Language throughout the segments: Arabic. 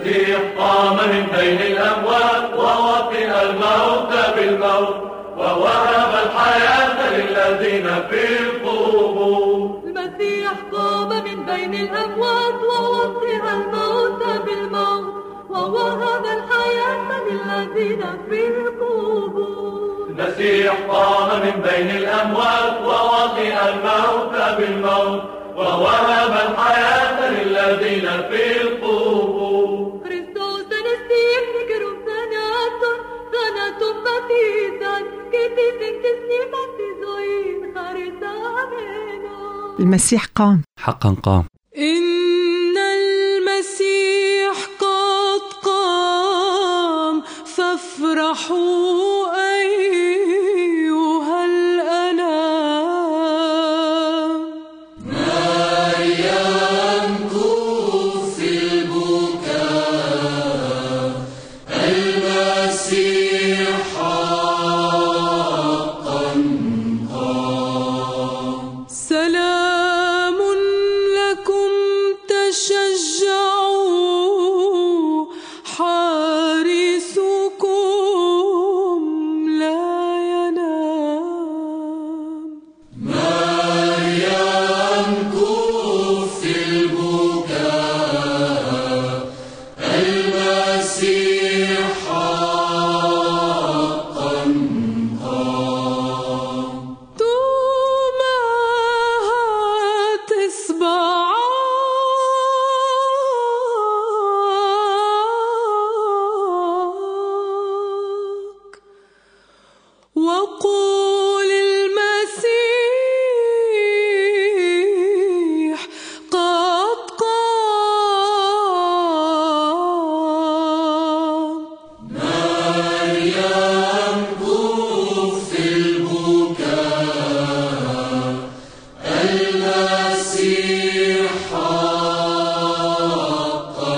المسيح قام من بين الأموات ووطئ الموت بالموت ووهب الحياة للذين في القبور. المسيح قام من بين الأموات ووطئ الموت بالموت ووهب الحياة للذين في القبور. المسيح قام من بين الأموات ووطئ الموت بالموت ووهب الحياة للذين في القبور. Χριστός ανεστήρ νικρούς θανάτων, θάνατον παθήσαν και της της νύμας της ζωής χαρισάμενο. المسيح قام. حقا قام. إن المسيح قد قام فافرحوا أيها الأنام. ما يمكث في البكاء المسيح حقا قام. سلام لكم تشجعوا حارسكم لا ينام. ما يمكث في البكاء المسيح حقا قام. توما تسبعك وقول المسيح قد قام. يمكث في البكاء المسيح حقا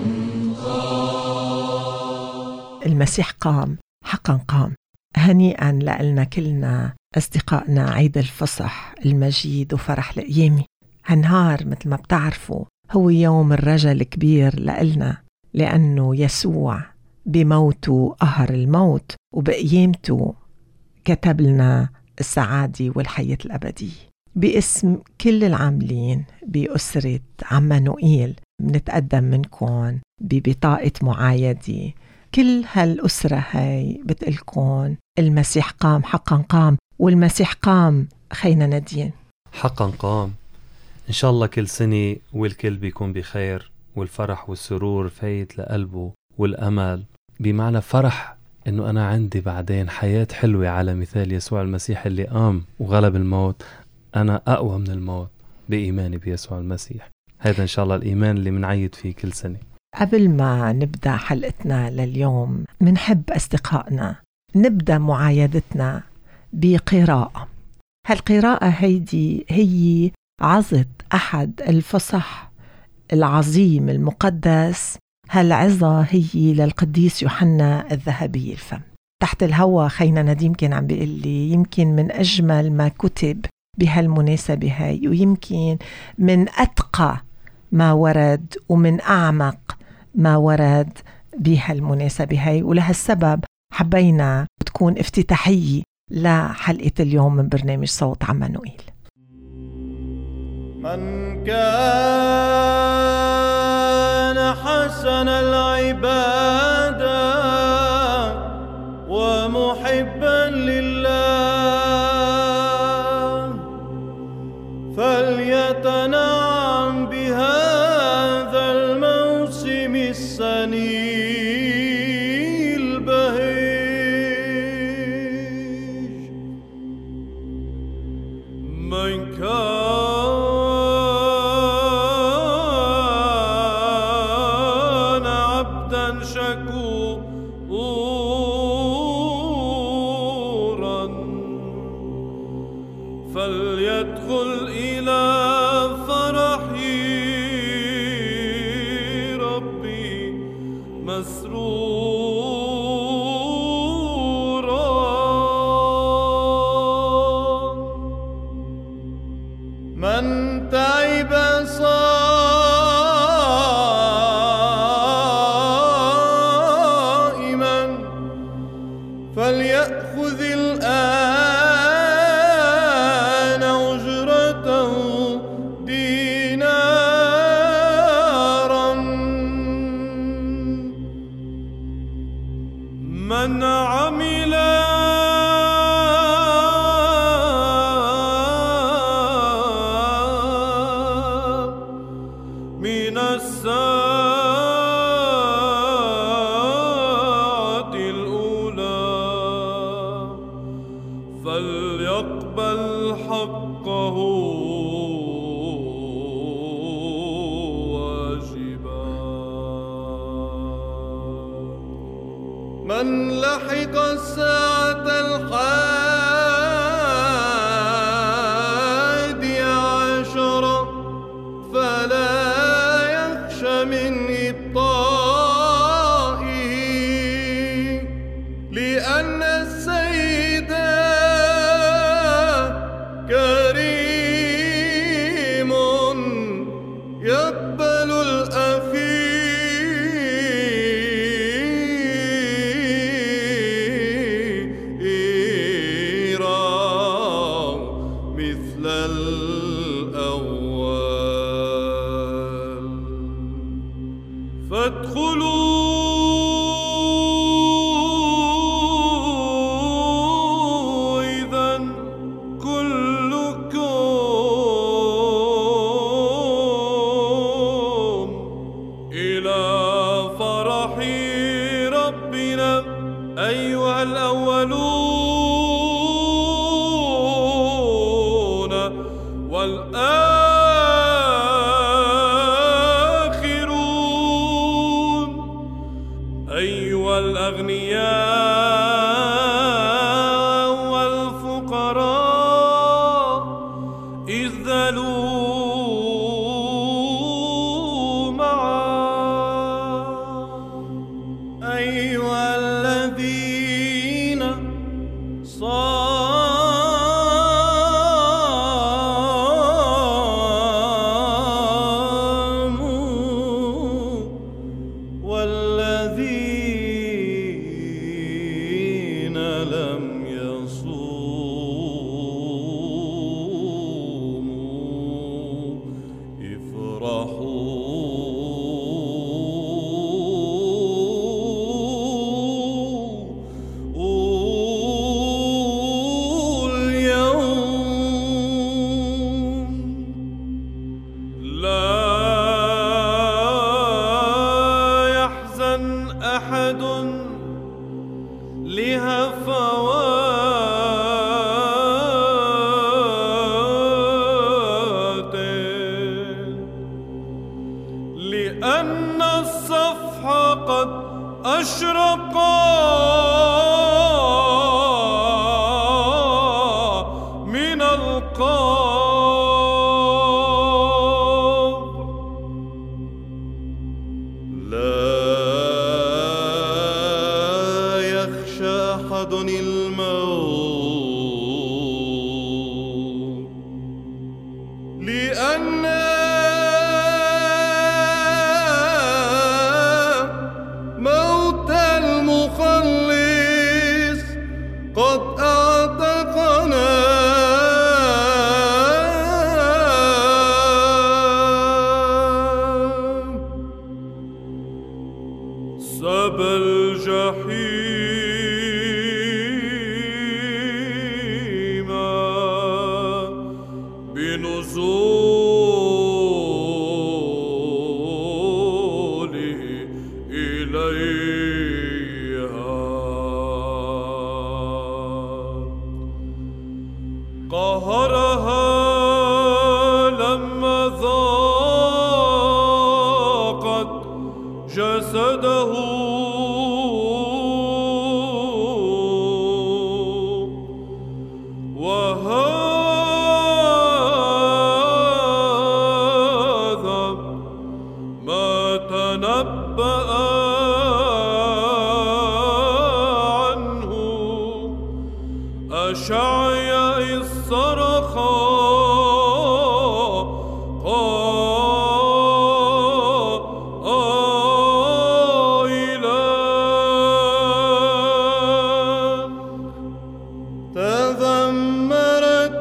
قام. المسيح قام حقا قام. هنيئا لنا كلنا أصدقائنا عيد الفصح المجيد وفرح القيامة. هالنهار مثل ما بتعرفوا هو يوم الرجا الكبير لنا، لأنه يسوع بموته قهر الموت وبقيامته كتب لنا السعادة والحياة الأبدية. باسم كل العاملين بأسرة عمانوئيل بنتقدم منكم ببطاقة معايدة. كل هالأسرة هاي بتقلكن المسيح قام حقا قام. والمسيح قام خينا ندين حقا قام. إن شاء الله كل سنة والكل بيكون بخير والفرح والسرور فايت لقلبه والأمل، بمعنى فرح إنه أنا عندي بعدين حياة حلوة على مثال يسوع المسيح اللي قام وغلب الموت. أنا أقوى من الموت بإيماني بيسوع المسيح. هذا إن شاء الله الإيمان اللي منعيد فيه كل سنة. قبل ما نبدأ حلقتنا لليوم منحب أصدقائنا نبدأ معايدتنا بقراءة. هالقراءة هيدي هي عظة أحد الفصح العظيم المقدس. هالعظة هي للقديس يوحنا الذهبي الفم. تحت الهوى خينا نديم كان عم بيقول لي يمكن من أجمل ما كتب بهالمناسبة هاي، ويمكن من أتقى ما ورد ومن أعمق ما ورد بهالمناسبة هاي. ولهالسبب حبينا تكون افتتاحية لحلقة اليوم من برنامج صوت عمانوئيل. من كان حسن العبادة ومحبا لله فليتنعم بهذا الموسم السني البهيج. من كان عبدا شكورا فليدخل إلى فرح ربي مسرورا. من تعب صار من عمل من الساعة الأولى فليقبل حقه واجبا. من لحق الساعة 11 فلا يخش من إبطائه، لأن السيد كريم يقبل الأخير مثل الأول. فادخلوا إذن كلكم إلى فرح ربنا أيها الأولون والآخرون، أيها الأغنياء والفقراء اذلوا معا، أيها الذين صاموا والذين لم يصوموا افرحوا اليوم. لا يحزن أحد لهفواته، لأن الصفح قد أشرق من القبر. لا يخشى أحد الموت، لأن موت المخلص قد أعتقنا. سب الجحيم بنزوله إليها، قهرها لما ذاقت جسده، وهذا ما تنبأ عنه أشعيا إذ صرخ قائلا تذمرت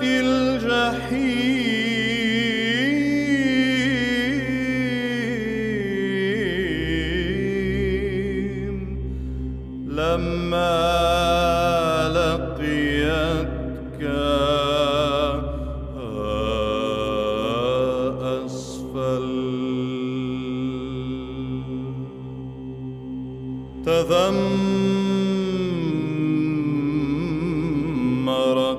الجحيم لما لقيتك أسفل تذمرت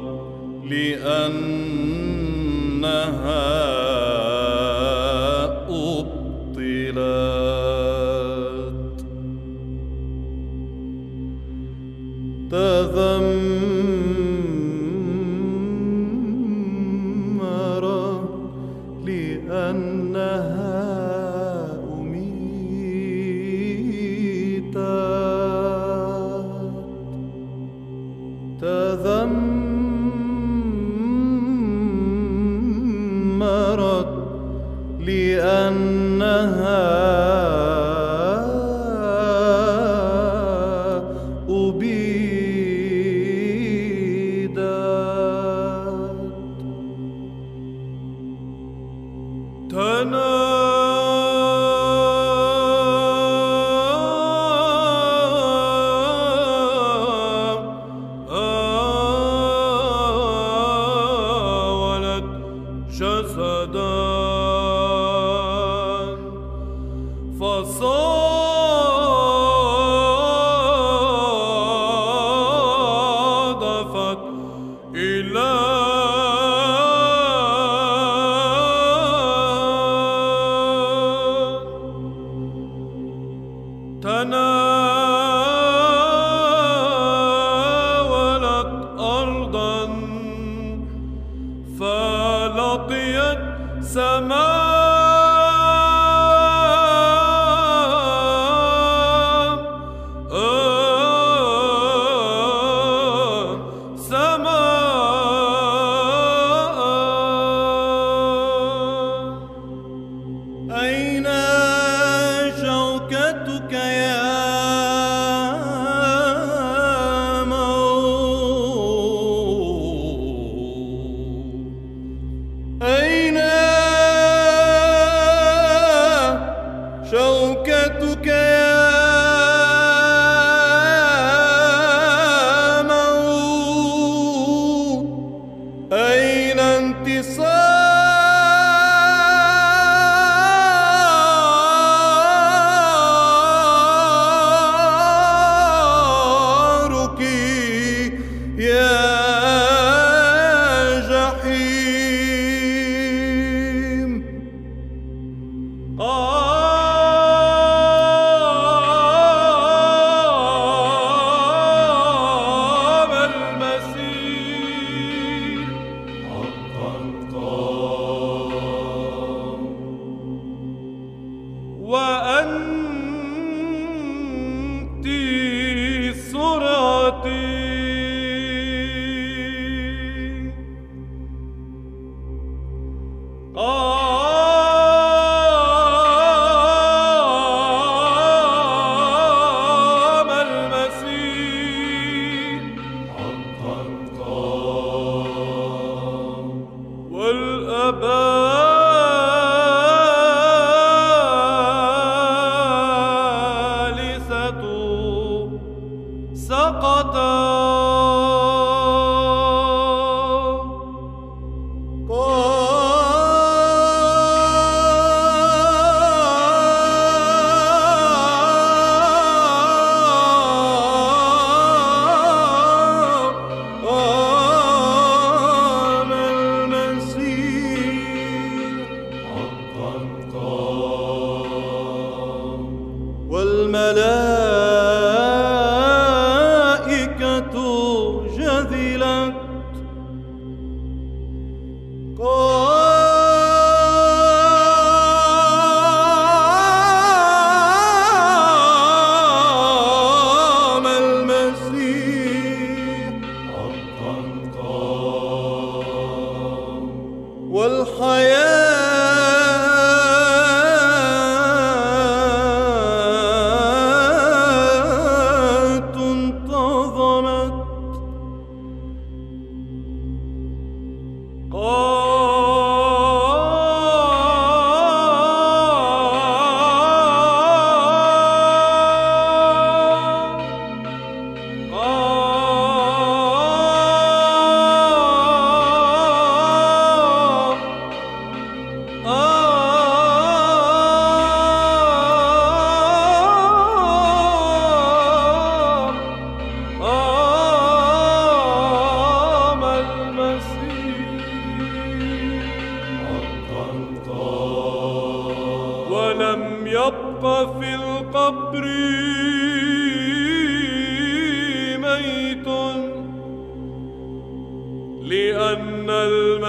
لأنها أبطلت تذمرت لأنها تذمرت لأنها أبيدت جسدا فصادفت إلى تناولت أرضا فلقيت سماء أين شوكتك يا أين شوكتك يا موت أين انتصارك يا قام المسيح حقا قام وأنت سرعتي والأبالسة سقطا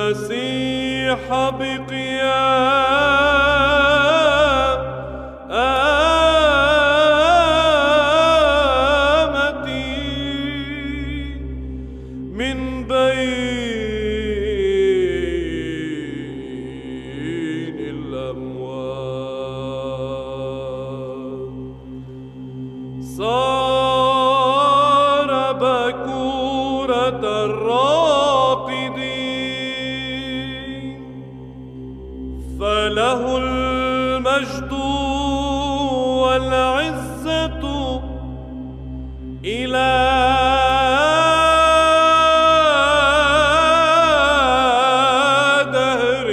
المسيح بقيامتي من بين الأموات صار بكورة الراقدين فله المجد والعزة إلى دهر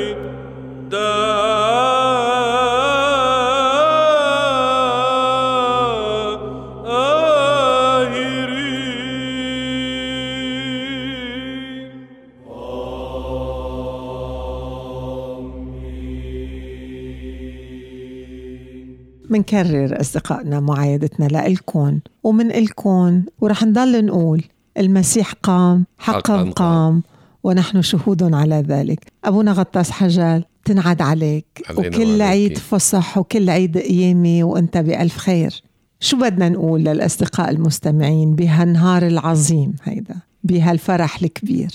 الداهرين. منكرر أصدقائنا معايدتنا لإلكن ومن إلكن، ورح نضل نقول المسيح قام حقا قام ونحن شهود على ذلك. أبونا غطاس حجال، تنعد عليك وكل عيد فصح وكل عيد قيامة وأنت بألف خير. شو بدنا نقول للأصدقاء المستمعين بهالنهار العظيم هيدا، بهالفرح الكبير؟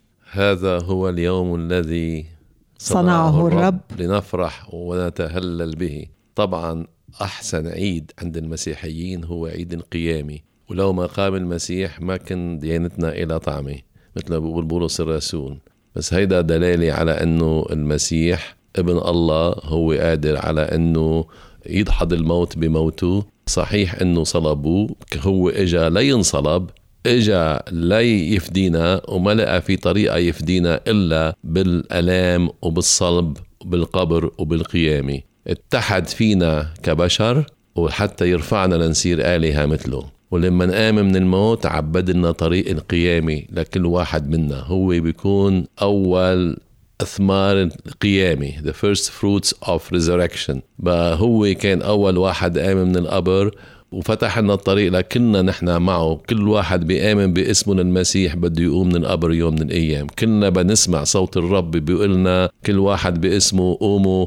هذا هو اليوم الذي صنعه الرب لنفرح ونتهلل به. طبعا أحسن عيد عند المسيحيين هو عيد القيامة، ولو ما قام المسيح ما كان ديانتنا إلى طعمه مثل ما بيقول بولس الرسول. بس هيدا دلالة على أنه المسيح ابن الله هو قادر على أنه يدحض الموت بموته. صحيح أنه صلبوه، هو إجا لينصلب، إجا لي يفدينا، وما لقى في طريقة يفدينا إلا بالألام وبالصلب وبالقبر وبالقيامة. اتحد فينا كبشر وحتى يرفعنا لنصير آلهة مثله. ولما نقام من الموت عبد لنا طريق القيامة لكل واحد منا، هو بيكون أول أثمار القيامة، the first fruits of resurrection. بقى هو كان أول واحد قام من القبر وفتح لنا الطريق لكلنا نحن معه. كل واحد بيآمن باسمه للمسيح بده يقوم من القبر يوم من الأيام. كلنا بنسمع صوت الرب بيقولنا كل واحد باسمه قوموا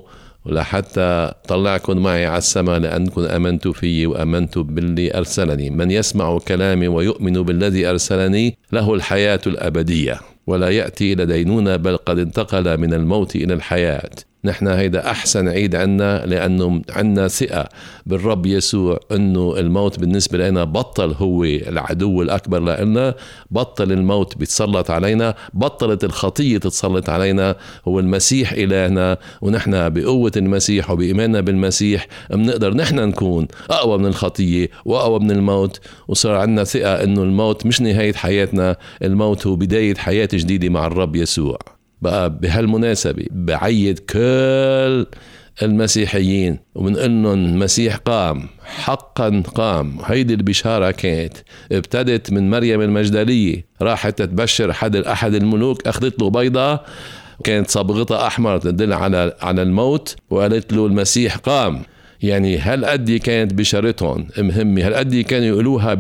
ولحتى طلعكم معي على السماء لأنكم أمنتوا فيه وأمنتوا باللي أرسلني. من يسمع كلامي ويؤمن بالذي أرسلني له الحياة الأبدية ولا يأتي إلى دينونة بل قد انتقل من الموت إلى الحياة. نحن هيدا أحسن عيد عنا لأنه عنا ثقة بالرب يسوع أنه الموت بالنسبة لنا بطل هو العدو الأكبر لنا، بطل الموت بيتسلط علينا، بطلت الخطية تتسلط علينا. هو المسيح إلهنا، ونحن بقوة المسيح وبإيماننا بالمسيح بنقدر نحن نكون أقوى من الخطية وأقوى من الموت. وصار عنا ثقة أنه الموت مش نهاية حياتنا، الموت هو بداية حياة جديدة مع الرب يسوع. بقى بهالمناسبة بعيد كل المسيحيين ومن أنه المسيح قام حقا قام. هيدي البشارة كانت ابتدت من مريم المجدلية، راحت تتبشر أحد الملوك، أخذت له بيضة كانت صبغتها أحمر تدل على الموت، وقالت له المسيح قام. يعني هالقد كانت بشارتهم مهمة، هالقد كانوا يقولوها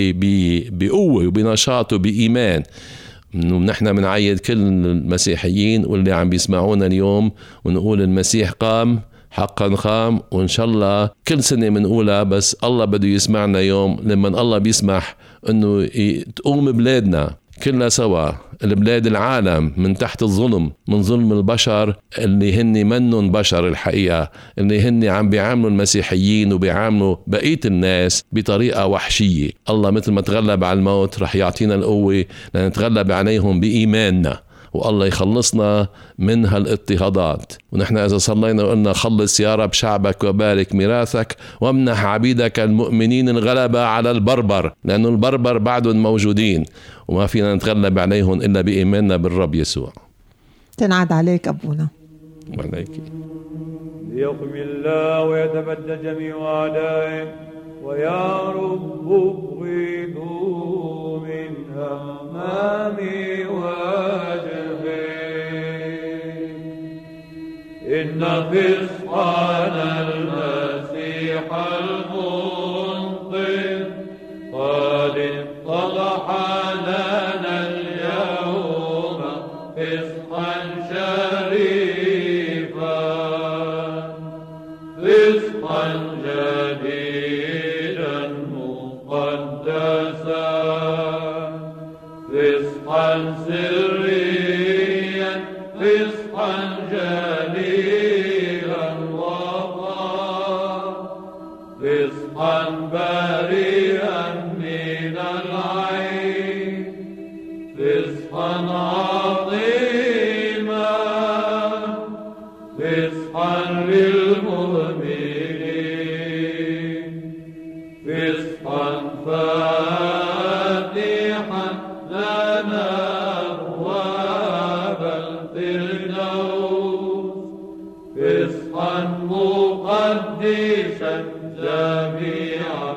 بقوة وبنشاط وبإيمان. نحن بنعيد كل المسيحيين واللي عم بيسمعونا اليوم ونقول المسيح قام حقا قام، وإن شاء الله كل سنة بنقولها. بس الله بده يسمعنا يوم لما الله بيسمح أنه تقوم بلادنا كلها سوا، البلاد العالم من تحت الظلم، من ظلم البشر اللي هن منن بشر الحقيقة، اللي هن عم بيعاملوا المسيحيين وبيعاملوا بقية الناس بطريقة وحشية. الله مثل ما تغلب على الموت رح يعطينا القوة لنتغلب عليهم بإيماننا، والله يخلصنا من هالاضطهادات. ونحن إذا صلينا وقلنا خلص يا رب شعبك وبارك ميراثك وامنح عبيدك المؤمنين الغلبة على البربر، لأنه البربر بعدهم موجودين وما فينا نتغلب عليهم إلا بإيماننا بالرب يسوع. تنعد عليك أبونا. وعليك. ليقم الله ويتبدى جميع أعدائه ويا رب ابغضوا من أمام وجهه. إن فصحنا المسيح المنقذ قد اتضح لنا اليوم فصحا فاتحا لنا أبواب الفردوس فصحا مقدسا جميعا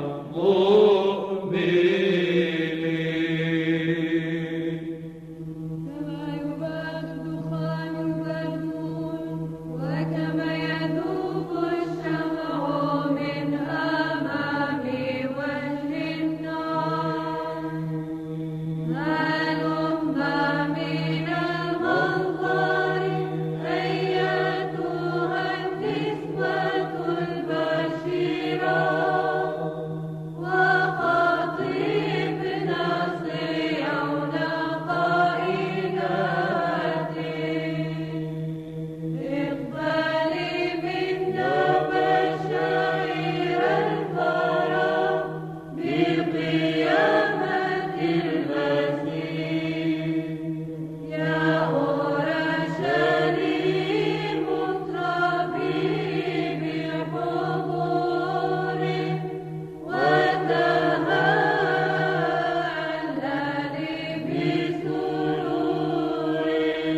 مؤمنين. كما يباد دخان البلول وكما يذوب الشمع من أمام وجه النار هلم من المنظر أيتها النسبة البشيرة وخطيبنا صيون قائدات اقبلي منا بشائر الفرح بقيامة المسيح يا أورشليم اطربي بحضور وتهللي بسرور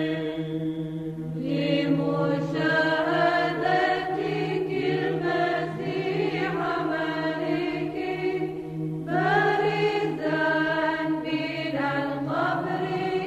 لمشاهدتك المسيح ملكي بارزا من القبر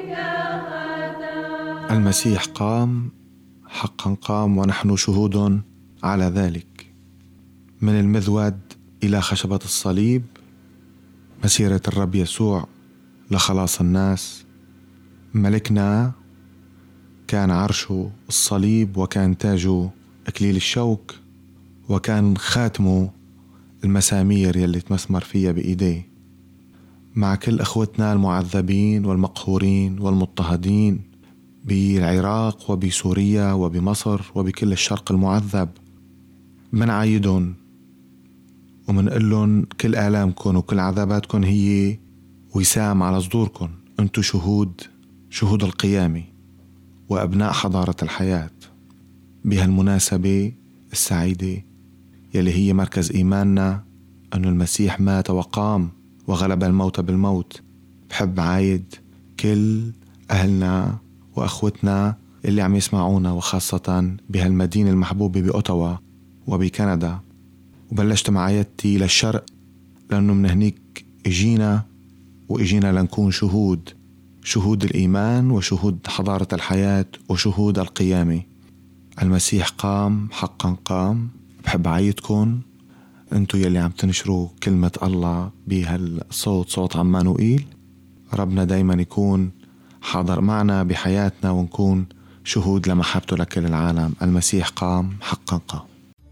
كختم. المسيح قام، حقا قام، ونحن شهود على ذلك. من المذود إلى خشبة الصليب، مسيرة الرب يسوع لخلاص الناس. ملكنا كان عرشه الصليب، وكان تاجه أكليل الشوك، وكان خاتمه المسامير يلي تمسمر فيها بإيديه. مع كل أخوتنا المعذبين والمقهورين والمضطهدين بالعراق وبسوريا وبمصر وبكل الشرق المعذب، منعايدهم ومنقول لهم كل آلامكم وكل عذاباتكم هي وسام على صدوركم. أنتم شهود القيامة وأبناء حضارة الحياة. بهالمناسبة السعيدة يلي هي مركز إيماننا أن المسيح مات وقام وغلب الموت بالموت، بحب عايد كل أهلنا وأخوتنا اللي عم يسمعونا، وخاصة بهالمدينة المحبوبة بأوتاوا وبكندا. وبلشت معايدتي للشرق لأنه من هنيك إجينا لنكون شهود الإيمان وشهود حضارة الحياة وشهود القيامة. المسيح قام، حقا قام. بحب عايدكم انتو يلي عم تنشروا كلمة الله بهالصوت، صوت عمانوئيل. ربنا دايما يكون حاضر معنا بحياتنا ونكون شهود لمحبته لكل العالم. المسيح قام، حقا قام.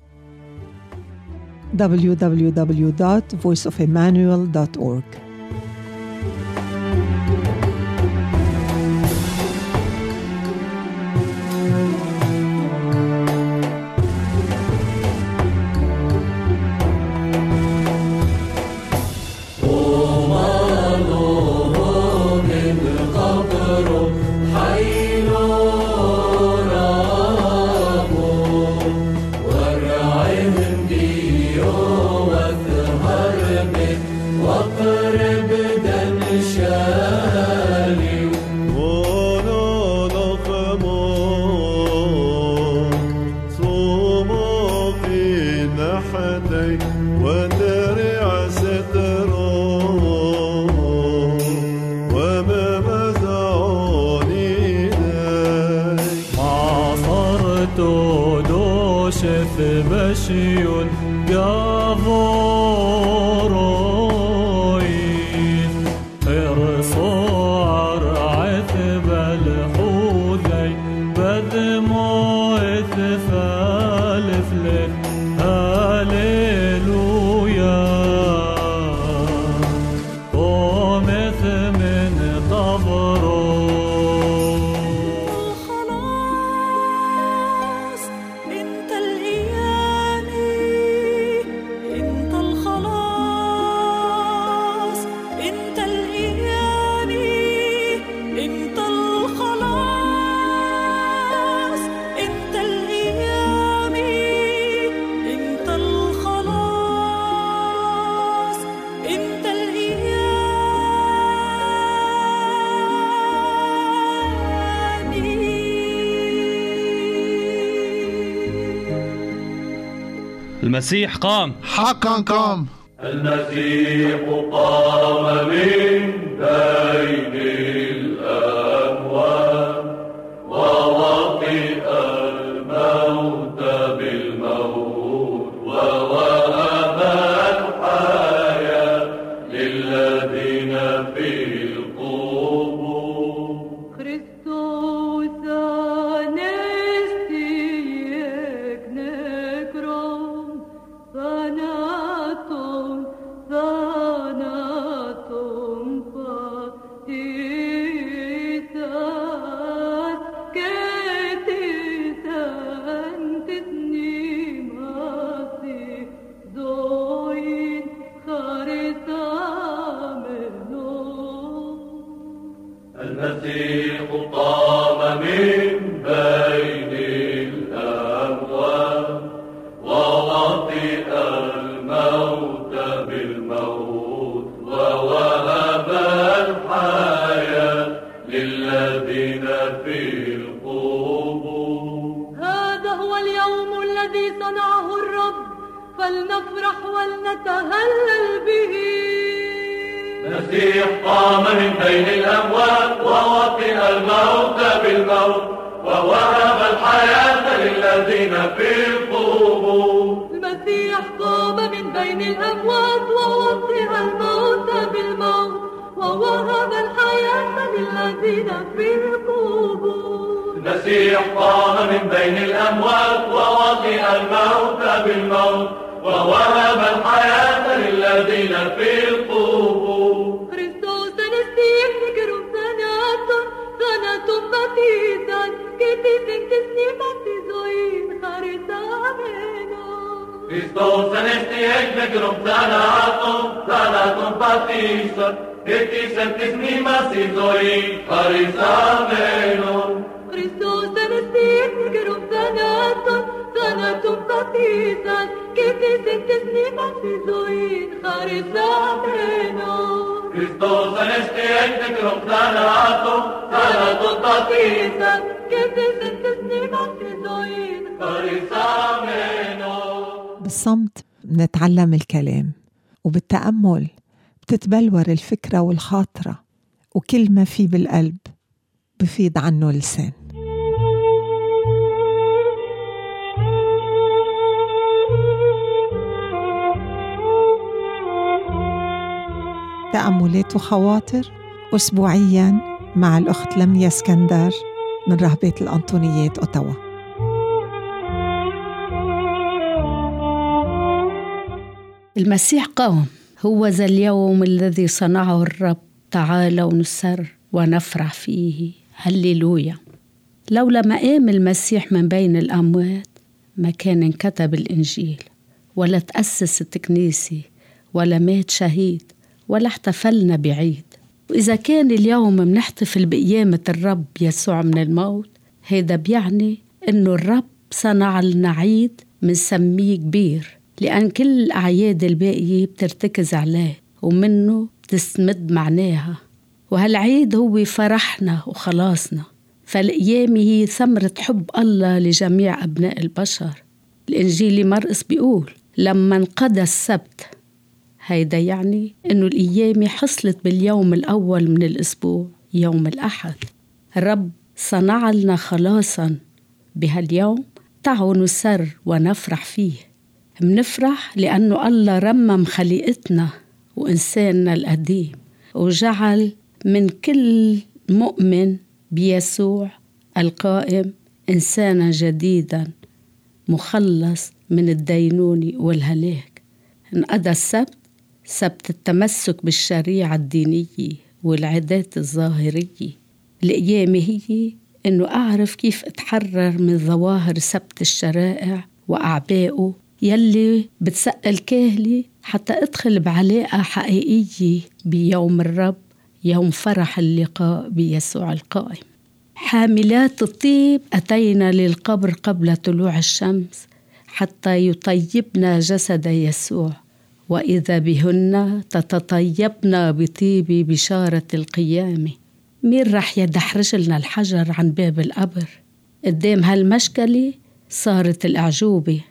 www.voiceofemmanuel.org. Bashiyun Gavoroid المسيح قام. حقا قام. المسيح قام من بين الأموات ووطئ الموت بالموت ووهب الحياة للذين في القبور. Kristus anestieg nekron, thanaton patitas, ketisan tisnimasi, zoin charitameno. المسيح قام من بين الأموات ووطئ الموت بالموت ووهب الحياة للذين في القبور. هذا هو اليوم الذي صنعه الرب، فلنفرح ولنتهلل به. المسيح قام من بين الأموات ووطئ الموت بالموت ووهب الحياة للذين في القبور. المسيح قام من بين الأموات ووطئ الموت بالموت ووهب الحياة للذين في القبور. المسيح قام من بين الأموات ووطئ الموت بالموت ووهب الحياة للذين في القبور. Kristus anestieg nekron, thanaton patitas, ketisan tisnimasi, zoin charitameno. Kristus anestieg nekron, thanaton patitas, ketisan tisnimasi, zoin charitameno. Kristus anestieg nekron, thanaton patitas, ketisan tisnimasi, zoin charitameno. Kristus anestieg nekron, thanaton patitas, ketisan tisnimasi, zoin charitameno. بالصمت بنتعلم الكلام، وبالتأمل بتتبلور الفكرة والخاطرة، وكل ما في بالقلب بفيض عنه لسان. تأملات وخواطر أسبوعياً مع الأخت لميا اسكندر من رهبة الأنطونيات أوتاوا. المسيح قام، هو ذا اليوم الذي صنعه الرب، تعالوا نسر ونفرح فيه. هللويا. لولا ما قام المسيح من بين الأموات ما كان انكتب الإنجيل، ولا تأسست كنيسة، ولا مات شهيد، ولا احتفلنا بعيد. وإذا كان اليوم منحتفل بقيامة الرب يسوع من الموت، هذا بيعني إنه الرب صنع لنا عيد منسميه كبير، لأن كل الأعياد الباقية بترتكز عليه ومنه تستمد معناها. وهالعيد هو فرحنا وخلاصنا. فالقيامة هي ثمرة حب الله لجميع أبناء البشر. الإنجيل مرقس بيقول لما انقضى السبت، هيدا يعني إنه القيامة حصلت باليوم الأول من الأسبوع، يوم الأحد. الرب صنع لنا خلاصا بهاليوم، تعالوا نسر ونفرح فيه. منفرح لأنه الله رمم خليقتنا وإنساننا القديم، وجعل من كل مؤمن بيسوع القائم إنسانا جديدا مخلص من الدينونة والهلاك. انقضى السبت، سبت التمسك بالشريعة الدينية والعادات الظاهرية. القيامة هي إنه أعرف كيف أتحرر من ظواهر سبت الشرائع وأعبائه يلي بتسقل كاهلي، حتى أدخل بعلاقة حقيقية بيوم الرب، يوم فرح اللقاء بيسوع القائم. حاملات الطيب أتينا للقبر قبل طلوع الشمس حتى يطيبنا جسد يسوع، وإذا بهن تتطيبنا بطيب بشارة القيامة. مين رح يدحرج لنا الحجر عن باب القبر؟ قدام هالمشكلة صارت الأعجوبة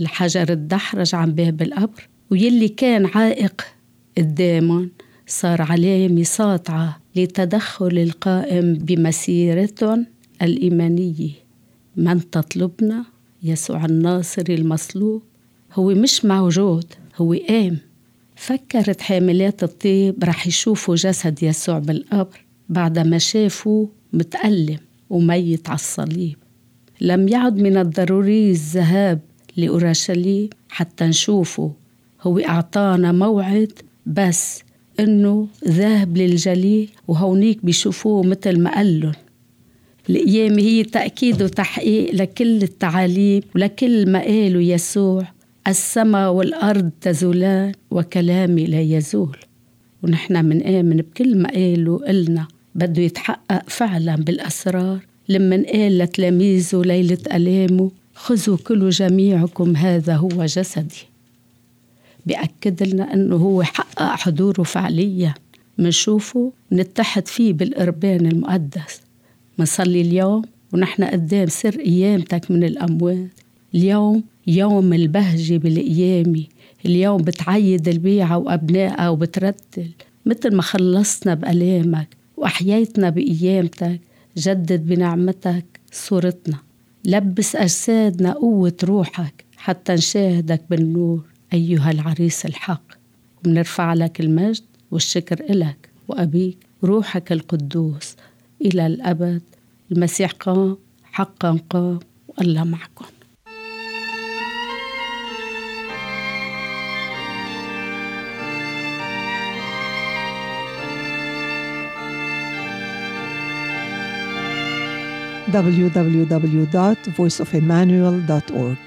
الحجر الدحرج عن باب القبر، ويلي كان عائق قدامهم صار عليه مساطعة لتدخل القائم بمسيرتهم الإيمانية. من تطلبنا؟ يسوع الناصري المصلوب هو مش موجود، هو قام. فكرت حاملات الطيب رح يشوفوا جسد يسوع بالقبر بعدما شافوا متألم وميت على الصليب. لم يعد من الضروري الذهاب لأورشليم حتى نشوفه، هو أعطانا موعد بس إنه ذهب للجليل وهونيك بيشوفوه مثل ما قالن. القيامة هي تأكيد وتحقيق لكل التعاليم ولكل ما قاله يسوع: السماء والأرض تزولان وكلامي لا يزول. ونحن منآمن بكل ما قاله قلنا بده يتحقق فعلا بالأسرار. لما قال لتلاميذه ليلة ألامه: خذوا كلوا جميعكم هذا هو جسدي، بيأكد لنا أنه هو حقق حضوره فعليا. منشوفه نتحد فيه بالقربان المقدس. منصلي اليوم ونحن قدام سر قيامتك من الأموات. اليوم يوم البهجة بالقيامة، اليوم بتعيد البيعة وأبنائها وبترتل مثل ما خلصنا بألامك وأحييتنا بقيامتك. جدد بنعمتك صورتنا، لبس أجسادنا قوة روحك حتى نشاهدك بالنور أيها العريس الحق. وبنرفع لك المجد والشكر إلك وأبيك روحك القدوس إلى الأبد. المسيح قام، حقا قام، والله معكم. www.voiceofemmanuel.org.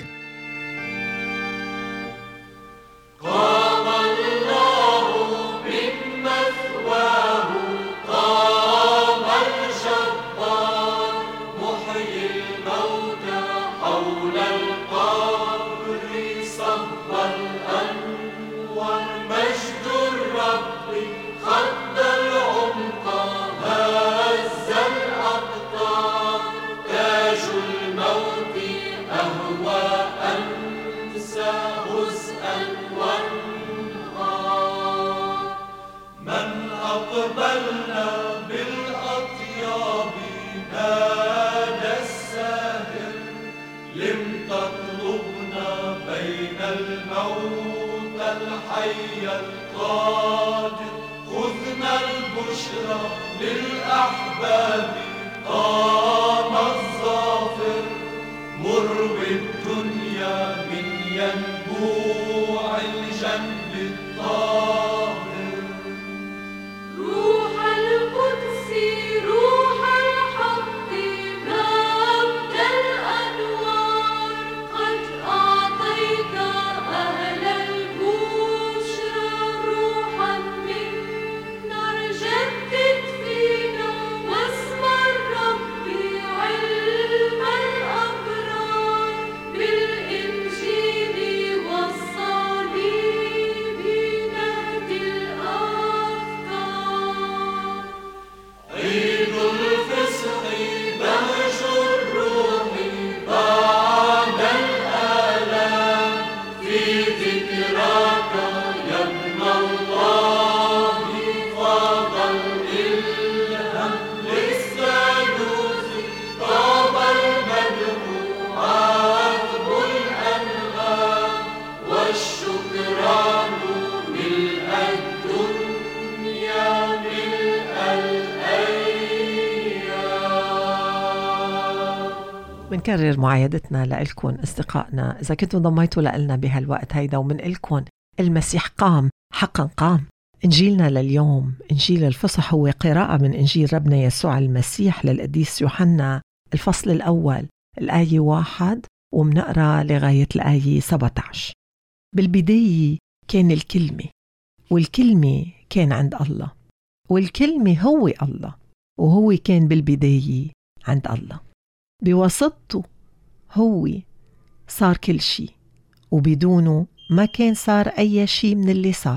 منكرر معايدتنا لإلكم أصدقائنا إذا كنتوا ضميتوا لنا بهالوقت هيدا، ومن إلكم المسيح قام، حقا قام. إنجيلنا لليوم إنجيل الفصح هو قراءة من إنجيل ربنا يسوع المسيح للقديس يوحنا الفصل الأول الآية 1 ومنقرأ لغاية الآية 17. بالبداية كان الكلمة، والكلمة كان عند الله، والكلمة هو الله، وهو كان بالبداية عند الله. بواسطته هو صار كل شيء، وبدونه ما كان صار أي شيء من اللي صار.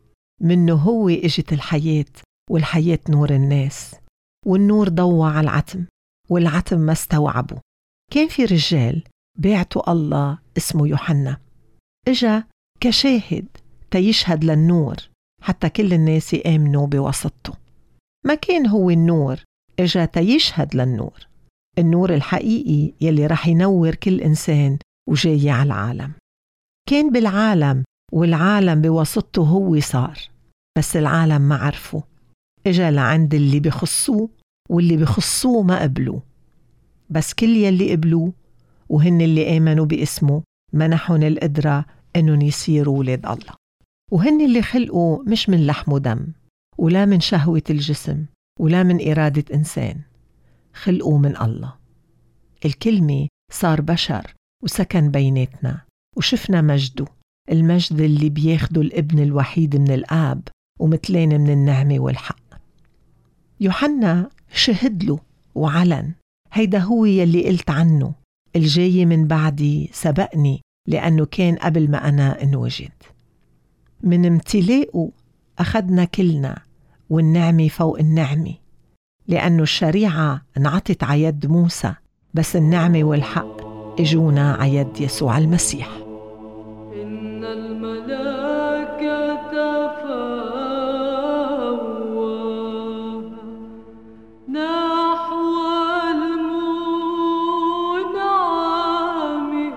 منه هو اجت الحياة، والحياة نور الناس، والنور ضوى على العتم، والعتم ما استوعبه. كان في رجال بعته الله اسمه يوحنا. إجا كشاهد تيشهد للنور حتى كل الناس يآمنوا بواسطته. ما كان هو النور، إجا تيشهد للنور، النور الحقيقي يلي رح ينور كل إنسان وجاي على العالم. كان بالعالم والعالم بواسطته هو صار، بس العالم ما عرفه. إجا لعند اللي بخصوه واللي بخصوه ما قبلوه، بس كل يلي قبلوه وهن اللي آمنوا باسمه منحهم القدرة إنهم يصيروا ولاد الله. وهن اللي خلقوا مش من لحم ودم ولا من شهوة الجسم ولا من إرادة إنسان، خلقوا من الله. الكلمة صار بشر وسكن بيناتنا وشفنا مجده، المجد اللي بياخده الابن الوحيد من الآب ومثلين من النعمة والحق. يوحنا شهد له وعلن هيدا هو يلي قلت عنه، الجاي من بعدي سبقني لأنه كان قبل ما أنا انوجد. من امتلاءه أخذنا كلنا والنعمة فوق النعمة، لأنه الشريعة انعطت عيد موسى، بس النعمة والحق اجونا عيد يسوع المسيح. إن الملائكة تفاوض نحو المنعم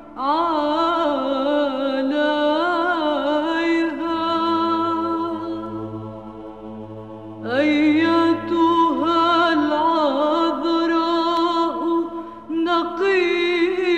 عليها، أيتها العذراء نقية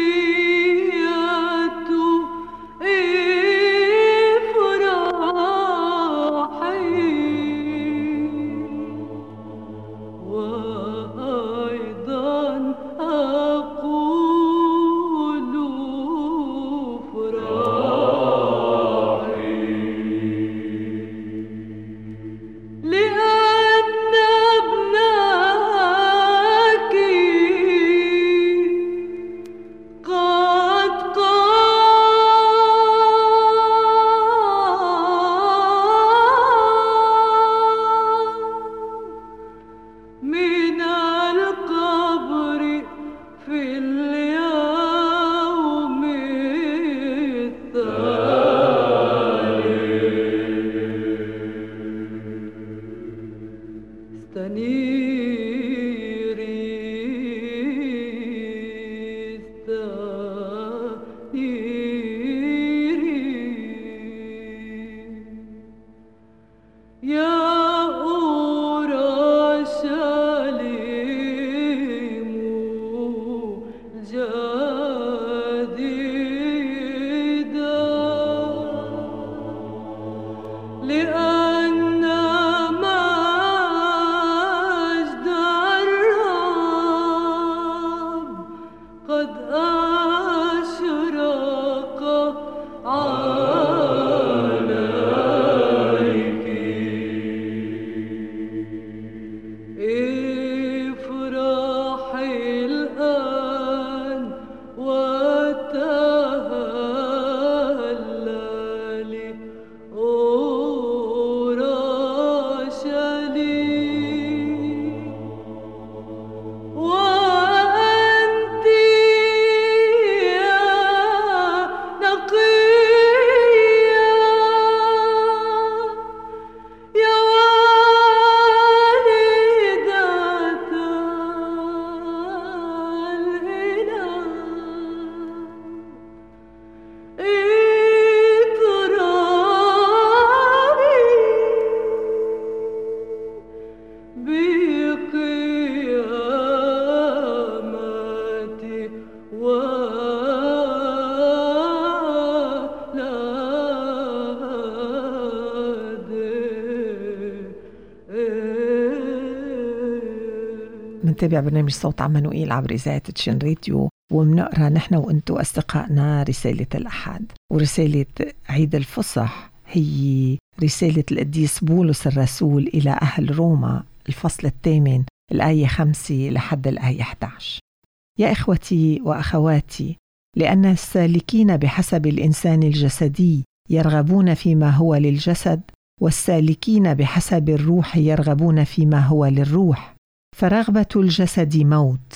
منتابع برنامج صوت عمانوئيل عبر إذاعة تشين راديو، ومنقرأ نحن وأنتو أصدقائنا رسالة الأحد. ورسالة عيد الفصح هي رسالة القديس بولس الرسول إلى أهل روما، الفصل 8 الآية 5 لحد الآية 11. يا إخوتي وأخواتي، لأن السالكين بحسب الإنسان الجسدي يرغبون فيما هو للجسد، والسالكين بحسب الروح يرغبون فيما هو للروح. فرغبة الجسد موت،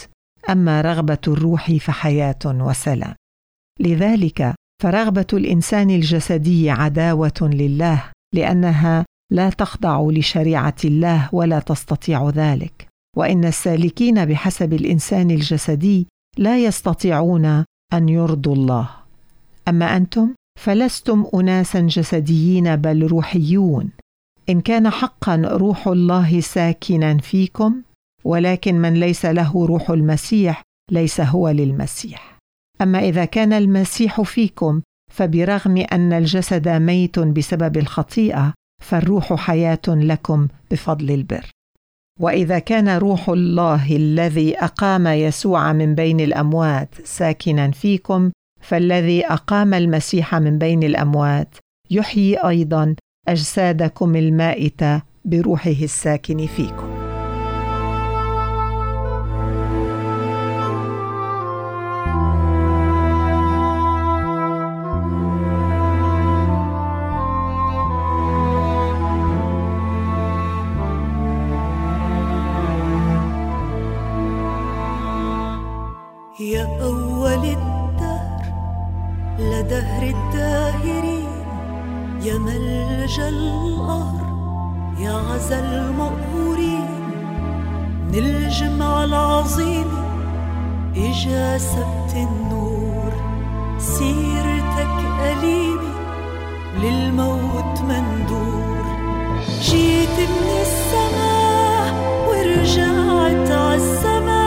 أما رغبة الروح فحياة وسلام. لذلك فرغبة الإنسان الجسدي عداوة لله، لأنها لا تخضع لشريعة الله ولا تستطيع ذلك، وإن السالكين بحسب الإنسان الجسدي لا يستطيعون أن يرضوا الله. أما أنتم فلستم أناسا جسديين بل روحيون، إن كان حقا روح الله ساكنا فيكم، ولكن من ليس له روح المسيح ليس هو للمسيح. أما إذا كان المسيح فيكم فبرغم أن الجسد ميت بسبب الخطيئة فالروح حياة لكم بفضل البر. وإذا كان روح الله الذي أقام يسوع من بين الأموات ساكنا فيكم، فالذي أقام المسيح من بين الأموات يحيي أيضا أجسادكم المائتة بروحه الساكن فيكم. يا أول الدهر لدهر الداهرين، يا ملجأ القهر يا عزا المقهورين، من الجمعة العظيمة إجا سبت النور، سيرتك أليمة للموت مندور، جيت من السماء ورجعت عالسماء،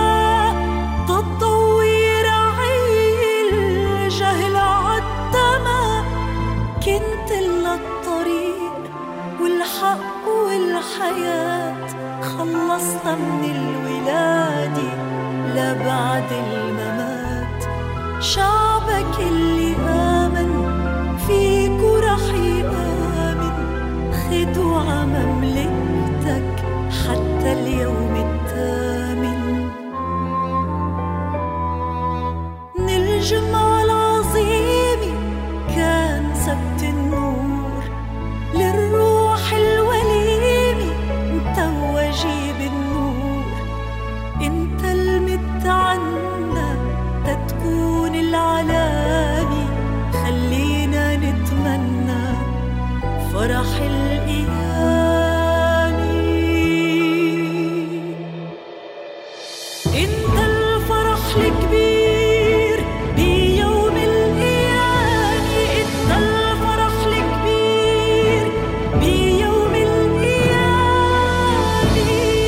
تطوير عيل جهل عالتما، كنت للطريق والحق والحياة، خلصنا من الولادة لبعد الممات، شعبك اللي آمن فيكو رح يآمن، خدوا عمملكتك حتى اليوم الثامن. من الجمعة العظيمة كان سبت النور، للروح الوليمة متوجي بالنور، انت المتعنى تتكون العلامة، خلينا نتمنى فرح القيامة، انت الفرح الكبير بيوم القيامة، انت الفرح الكبير بيوم القيامة.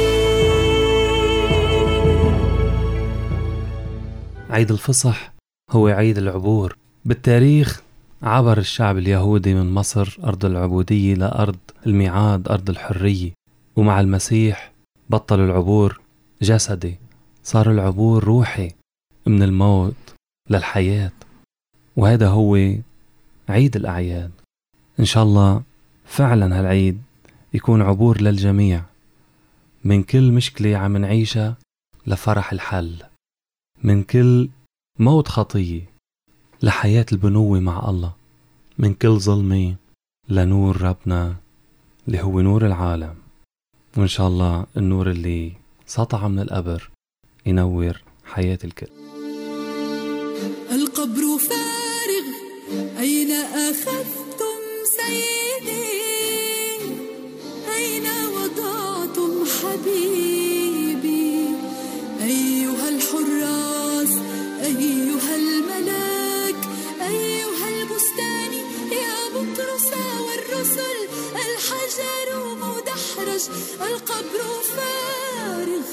عيد الفصح هو عيد العبور. بالتاريخ عبر الشعب اليهودي من مصر أرض العبودية لأرض الميعاد أرض الحرية، ومع المسيح بطل العبور جسدي، صار العبور روحي من الموت للحياة. وهذا هو عيد الأعياد. إن شاء الله فعلا هالعيد يكون عبور للجميع من كل مشكلة عم نعيشها لفرح الحل، من كل موت خطية لحياة البنوة مع الله، من كل ظلمة لنور ربنا اللي هو نور العالم. وإن شاء الله النور اللي سطع من القبر ينور حياة الكل. القبر فارغ، أين أخذتم سيدي؟ أين وضعتم حبيبي؟ أيها الحراس، أيها الملاك، أيها البستان يا بطرس والرسل، الحجر مدحرج، القبر فارغ،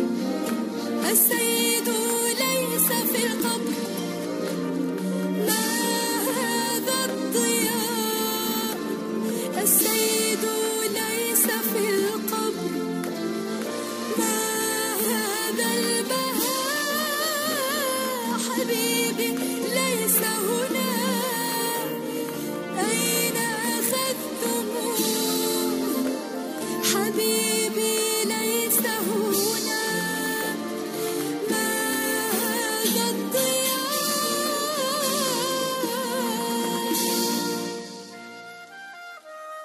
السيد ليس في القبر، ما هذا الضياء؟ السيد ليس في القبر، ما هذا البهاء؟ حبيبي ليس هنا، أين أخذتموه؟ حبيبي ليس هنا، ما هذا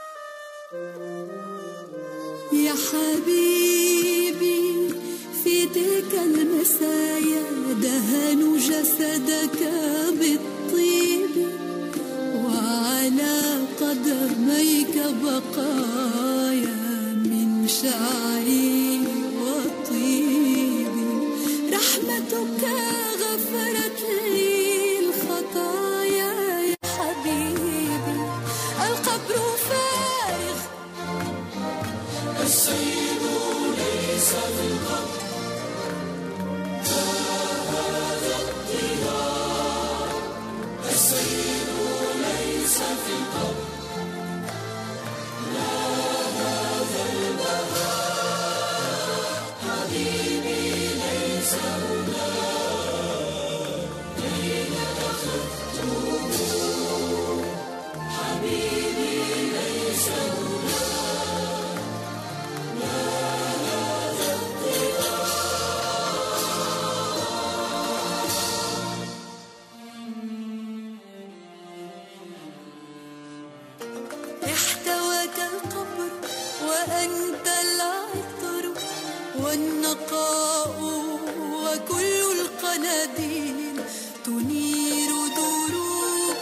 الضياء؟ يا حبيبي في يديك المسايا دهنوا جسدك بالطيب وعلى قدميك بقايا من شعري وطيبي رحمتك غفرت لي الخطايا يا حبيبي القبر فارغ السيد ليس في القبر هذا الديار السيد ليس في القبر لا هذا البهاء حبيبي ليس هنا أين أخذته حبيبي ليس هنا لا هذا احتواك القبر وأنت العطر والنقاء وكل القناديل تنير دروب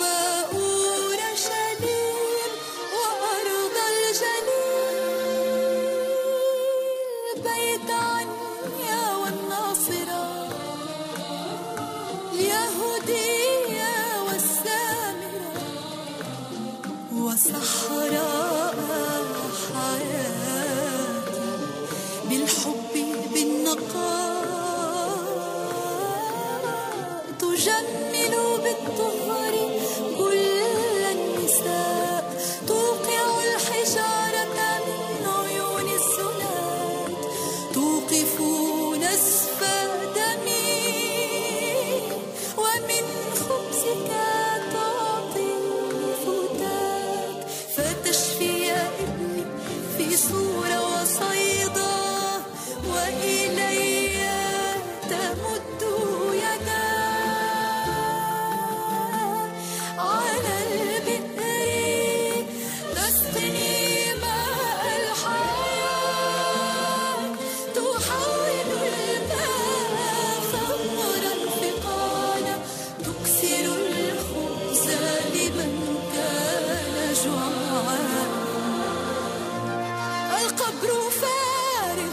أورشليم وأرض الجليل بيت عنيا والناصرة اليهودية والسامرة وصحراء حياتي بالحب بالنقاء تجمل بالطهر كل النساء توقع الحجارة من عيون السنات توقف نسف دمي ومن خبزك تعطي فتات فتشفي يا ابني في صورة وصيدا وإلي تمد يدا على البئر تسقني ماء الحياة تحول الماء خمرا ثقالا تكسر الخبز لمن كان جوعان القبر فارغ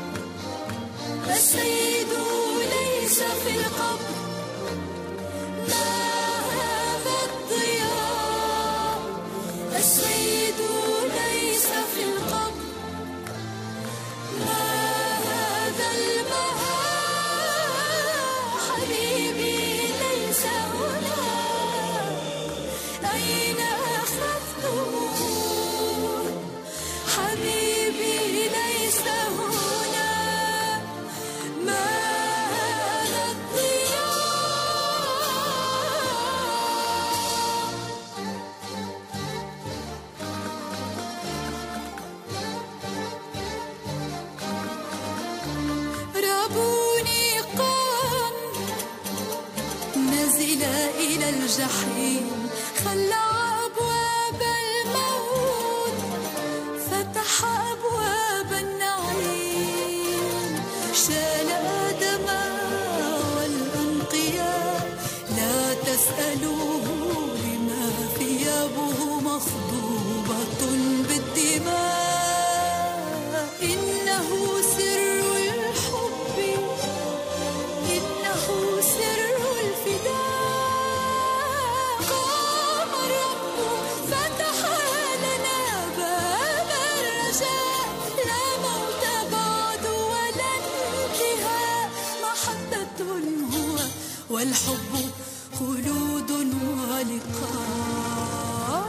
السيد ليس في القبر ما هذا الضياء السيد ليس في القبر ما هذا البهاء حبيبي ليس هنا أين أخذته حبيبي ليس هنا ما هذا الضياء ربوني قام نزل إلى الجحيم خلع أبواب الموت فتح أبواب النعيم شال آدم والأنقياء لا تسألوه لما ثيابه مخضوبة بالدماء إنه سر الحب إنه سر الفداء قام الرب فتح لنا باب الرجاء لا موت بعد ولا انتهاء محبة هو والحب خلود ولقاء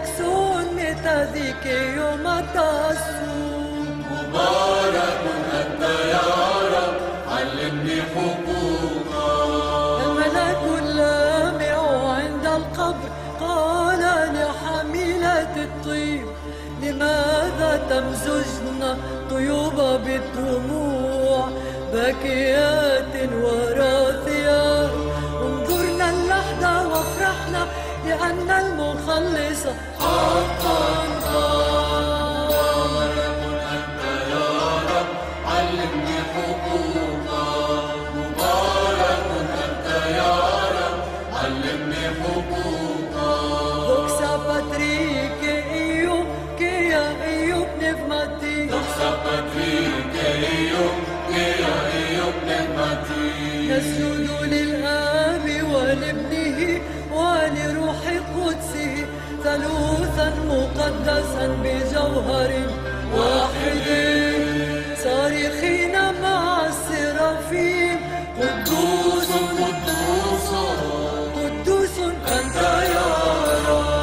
سنة ذيك يوم تصوم. مبارك أنت يا رب علمني حقوقا. الملك اللامع عند القبر قال لحميلة الطيب لماذا تمزجن طيوب بالدموع باكيات وراثيات. انظرنا اللحظة وافرحنا لأن المخلص حقا قام. مبارك أنت يا رب علمني حقوقا. مبارك أنت يا رب علمني حقوقا. دوكسا باتريك إيو كيا إيو بنفمتي. دوكسا باتريك إيو كيا إيو بنفمتي. نسجد للآب ولابنه ولروح قدسه ثالوثا مقدسا بجوهر واحد صارخين مع السرافين قدوس قدوس قدوس أنت يا رب.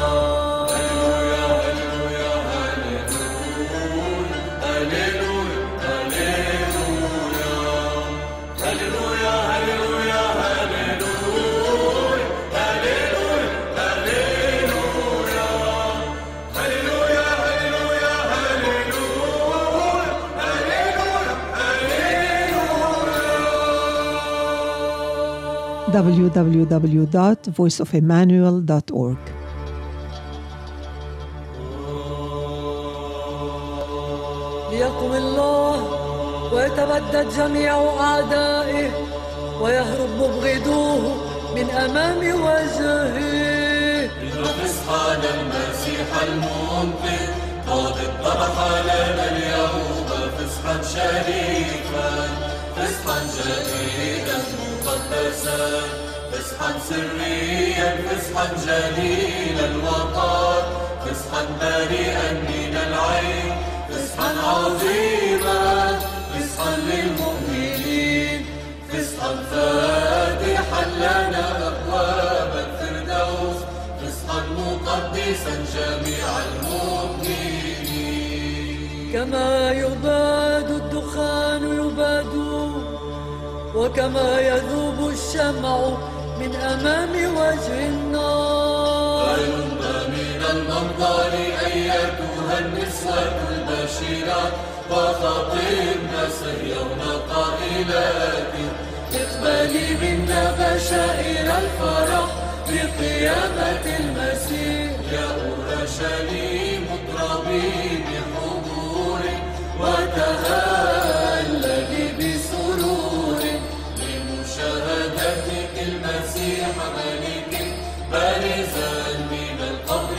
www.voiceofemmanuel.org. ليقم الله ويتبدد جميع أعدائه ويهرب مبغضوه من أمام وجهه. فسحنا المسيح المنقذ قد اطرح لنا اليوم فسحا شريفا. فسحا جديدا مقدسا. فسحا سريا. فسحا جليل الوقار. فسحا بريئا من العين. فسحا عظيما. فسحا للمؤمنين. فسحا فاتحا لنا أبواب الفردوس. فسحا مقدسا جميع المؤمنين. كما يباد الدخان يباد وكما يذوب الشمع من أمام وجه النار. هلم من المنظر أيتها النسوة البشيرات وخطبنا سيرن قائلات اقبلي منا بشائر الفرح بقيامة المسيح. يا أورشليم اضربي بحضور وتهللي بسرور لمشاهدتك المسيح ملك بارزا من القبر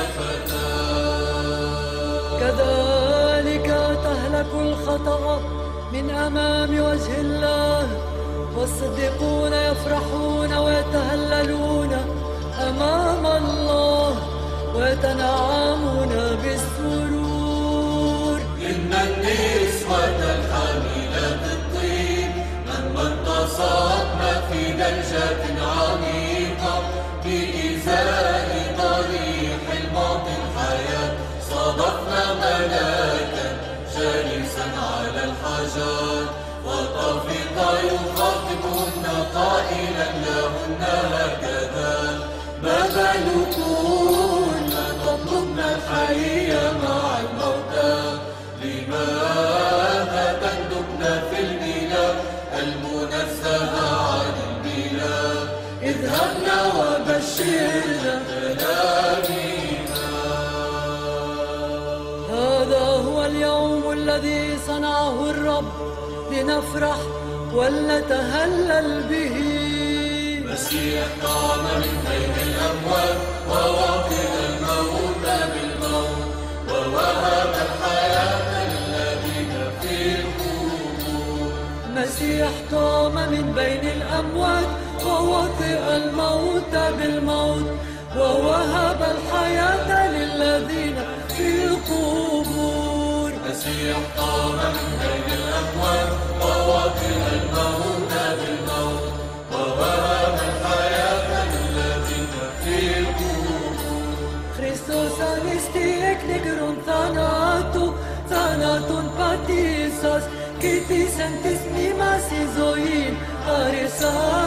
كفتاه. كذلك تهلك الخطأ من أمام وجه الله والصديقون يفرحون ويتهللون أمام الله ويتنعمون بالسرور. إن النسوة الحاملات الطيب لما انتصبن في دلجة عميقة بإزاء ضريح الموت الحياة صادفنا ملاكا جالسا على الحجر وطفق يخاطبهن قائلا لهن هكذا ما بالكن تطلبن الحي مع الموتى لماذا تندبن في الميلاد المنزه عن الميلاد اذهبنا وبشرنا بنامنا. هذا هو اليوم الذي صنعه الرب لنفرح ولنتهلل به. مسيح قام من بين الأموات ووطئ الموت بالموت ووهب الحياة للذين في القبور. مسيح قام من بين الأموات ووطئ الموت بالموت ووهب الحياة للذين في القبور. مسيح قام من بين الأموات ووطئ الموت بالموت ووهب الحياة للذين في القبور. Χριστός Sentis mima si zoin, aresar